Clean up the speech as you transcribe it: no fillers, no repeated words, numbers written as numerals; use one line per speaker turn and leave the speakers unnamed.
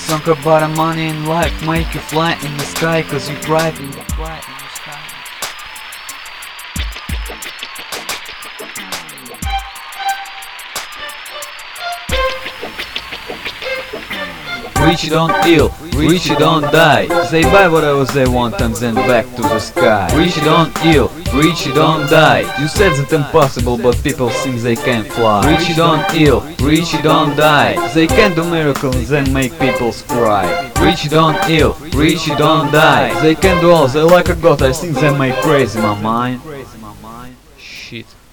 Song about a money in life, make you fly in the sky, cause you thrive in the sky. Rich don't ill, rich don't die. They buy whatever they want and then back to the sky. Rich don't ill, rich don't die. You said that impossible, but people think they can fly. Rich don't ill, rich don't die. They can do miracles and then make people cry. Rich don't ill, rich don't die. They can do all, they like a god, I think they make crazy my mind. Shit.